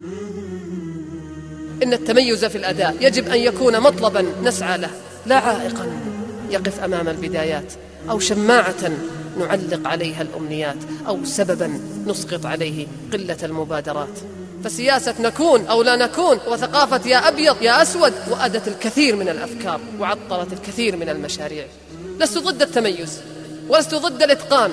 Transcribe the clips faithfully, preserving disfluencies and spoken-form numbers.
إن التميز في الأداء يجب أن يكون مطلبا نسعى له، لا عائقا يقف أمام البدايات، أو شماعة نعلق عليها الأمنيات، أو سببا نسقط عليه قلة المبادرات. فسياسة نكون أو لا نكون وثقافة يا أبيض يا أسود وأدت الكثير من الأفكار وعطلت الكثير من المشاريع. لست ضد التميز ولست ضد الإتقان،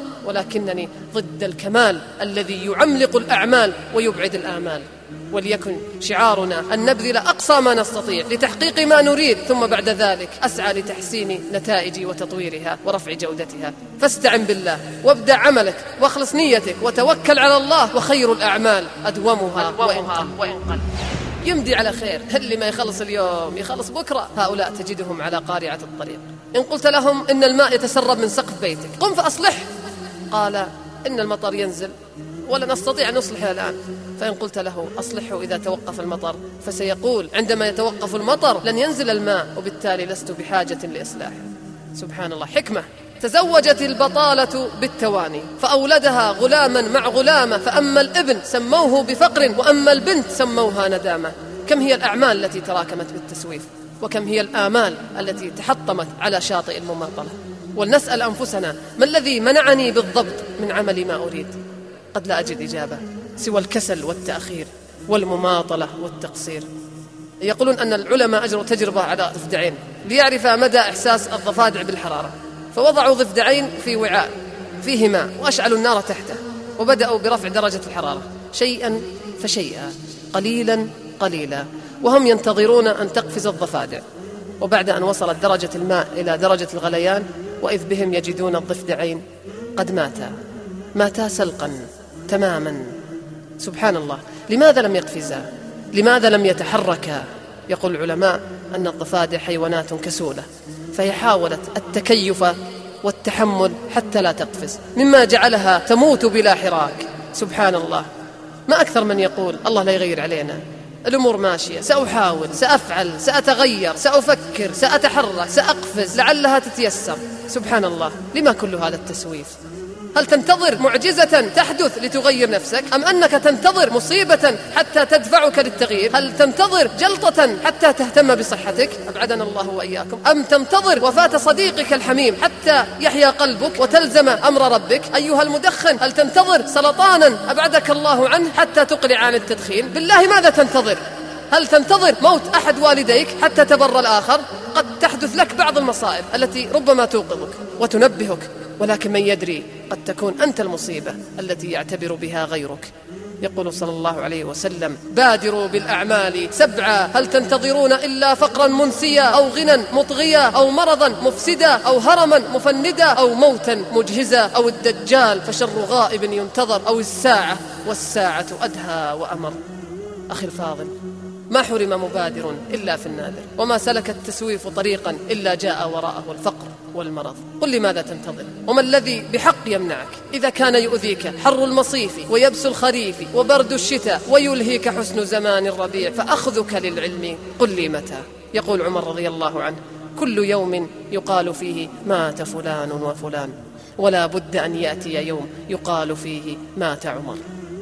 ولكنني ضد الكمال الذي يعملق الأعمال ويبعد الآمال. وليكن شعارنا أن نبذل أقصى ما نستطيع لتحقيق ما نريد، ثم بعد ذلك أسعى لتحسين نتائج وتطويرها ورفع جودتها. فاستعن بالله وابدأ عملك واخلص نيتك وتوكل على الله، وخير الأعمال أدومها وإن قل. يمضي على خير، اللي ما يخلص اليوم يخلص بكرة. هؤلاء تجدهم على قارعة الطريق. إن قلت لهم إن الماء يتسرب من سقف بيتك قم فأصلح، قال إن المطر ينزل ولا نستطيع أن نصلحه الآن. فإن قلت له أصلحه إذا توقف المطر، فسيقول عندما يتوقف المطر لن ينزل الماء، وبالتالي لست بحاجة لإصلاحه. سبحان الله، حكمة. تزوجت البطالة بالتواني فأولدها غلاما مع غلامة، فأما الابن سموه بفقر وأما البنت سموها ندامة. كم هي الأعمال التي تراكمت بالتسويف، وكم هي الآمال التي تحطمت على شاطئ المماطلة. ولنسأل أنفسنا ما الذي منعني بالضبط من عمل ما أريد؟ قد لا أجد إجابة سوى الكسل والتأخير والمماطلة والتقصير. يقولون أن العلماء أجروا تجربة على ضفدعين ليعرف مدى إحساس الضفادع بالحرارة، فوضعوا ضفدعين في وعاء فيه ماء وأشعلوا النار تحته، وبدأوا برفع درجة الحرارة شيئا فشيئا قليلا قليلا، وهم ينتظرون أن تقفز الضفادع. وبعد أن وصلت درجة الماء إلى درجة الغليان، وإذ بهم يجدون الضفدعين قد ماتا ماتا سلقا تماما. سبحان الله، لماذا لم يقفزا؟ لماذا لم يتحركا؟ يقول العلماء أن الضفادع حيوانات كسولة، فهي حاولت التكيف والتحمل حتى لا تقفز، مما جعلها تموت بلا حراك. سبحان الله، ما أكثر من يقول الله لا يغير علينا، الأمور ماشية، سأحاول، سأفعل، سأتغير، سأفكر، سأتحرك، سأقفز، لعلها تتيسر. سبحان الله، لما كل هذا التسويف؟ هل تنتظر معجزة تحدث لتغير نفسك، أم أنك تنتظر مصيبة حتى تدفعك للتغيير؟ هل تنتظر جلطة حتى تهتم بصحتك؟ أبعدنا الله وإياكم. أم تنتظر وفاة صديقك الحميم حتى يحيا قلبك وتلزم أمر ربك؟ أيها المدخن، هل تنتظر سرطانا أبعدك الله عنه حتى تقلع عن التدخين؟ بالله ماذا تنتظر؟ هل تنتظر موت أحد والديك حتى تبر الآخر؟ قد تحدث لك بعض المصائب التي ربما توقظك وتنبهك، ولكن من يدري قد تكون أنت المصيبة التي يعتبر بها غيرك. يقول صلى الله عليه وسلم: بادروا بالأعمال سبعا، هل تنتظرون إلا فقرا منسيا أو غنى مطغيا أو مرضا مفسدا أو هرما مفندا أو موتا مجهزا أو الدجال فشر غائب ينتظر أو الساعة والساعة أدهى وأمر. أخي الفاضل، ما حرم مبادر إلا في النادر، وما سلك التسويف طريقا إلا جاء وراءه الفقر والمرض. قل لي ماذا تنتظر؟ وما الذي بحق يمنعك؟ إذا كان يؤذيك حر المصيف ويبس الخريف وبرد الشتاء ويلهيك حسن زمان الربيع، فأخذك للعلم قل لي متى. يقول عمر رضي الله عنه: كل يوم يقال فيه مات فلان وفلان، ولا بد أن يأتي يوم يقال فيه مات عمر.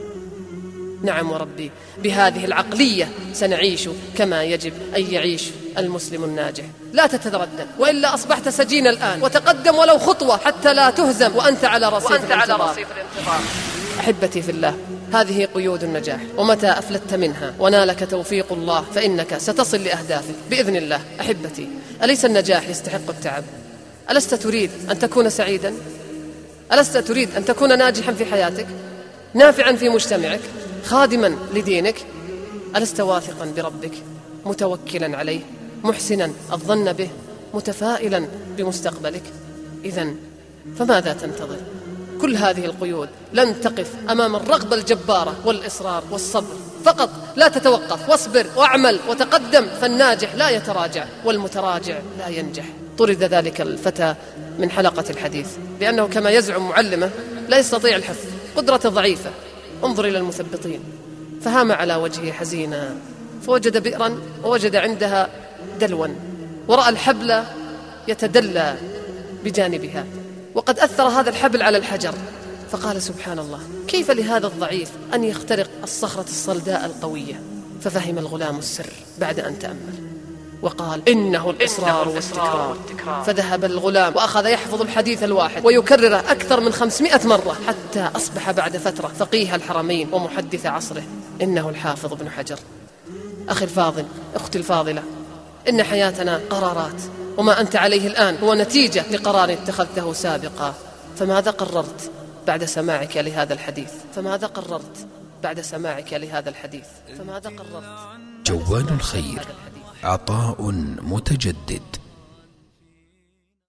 نعم وربي، بهذه العقلية سنعيش كما يجب أن يعيش المسلم الناجح. لا تتردد، وإلا أصبحت سجين الآن، وتقدم ولو خطوة حتى لا تهزم وأنت على رصيف وأنت الانتظار. على رصيف الانتظار. أحبتي في الله، هذه قيود النجاح، ومتى أفلت منها ونالك توفيق الله فإنك ستصل لأهدافك بإذن الله. أحبتي، أليس النجاح يستحق التعب؟ ألست تريد أن تكون سعيدا؟ ألست تريد أن تكون ناجحا في حياتك، نافعا في مجتمعك، خادما لدينك؟ ألست واثقا بربك، متوكلا عليه، محسنا الظن به، متفائلا بمستقبلك؟ إذن فماذا تنتظر؟ كل هذه القيود لن تقف أمام الرغبة الجبارة والإصرار والصبر. فقط لا تتوقف، واصبر واعمل وتقدم، فالناجح لا يتراجع والمتراجع لا ينجح. طرد ذلك الفتى من حلقة الحديث لأنه كما يزعم معلمه لا يستطيع الحفظ، قدرته ضعيفة. انظر إلى المثبطين، فهام على وجهه حزينا، فوجد بئرا ووجد عندها دلوا، ورأى الحبل يتدلى بجانبها، وقد أثر هذا الحبل على الحجر فقال سبحان الله، كيف لهذا الضعيف أن يخترق الصخرة الصلداء القوية؟ ففهم الغلام السر بعد أن تأمل وقال إنه الإصرار والتكرار. فذهب الغلام وأخذ يحفظ الحديث الواحد ويكرره أكثر من خمسمائة مرة حتى أصبح بعد فترة فقيه الحرمين ومحدث عصره، إنه الحافظ ابن حجر. أخي الفاضل، أختي الفاضلة، إن حياتنا قرارات، وما أنت عليه الآن هو نتيجة لقرار اتخذته سابقا. فماذا قررت بعد سماعك لهذا الحديث؟ فماذا قررت بعد سماعك لهذا الحديث؟ فماذا قررت؟ جوال الخير، عطاء متجدد.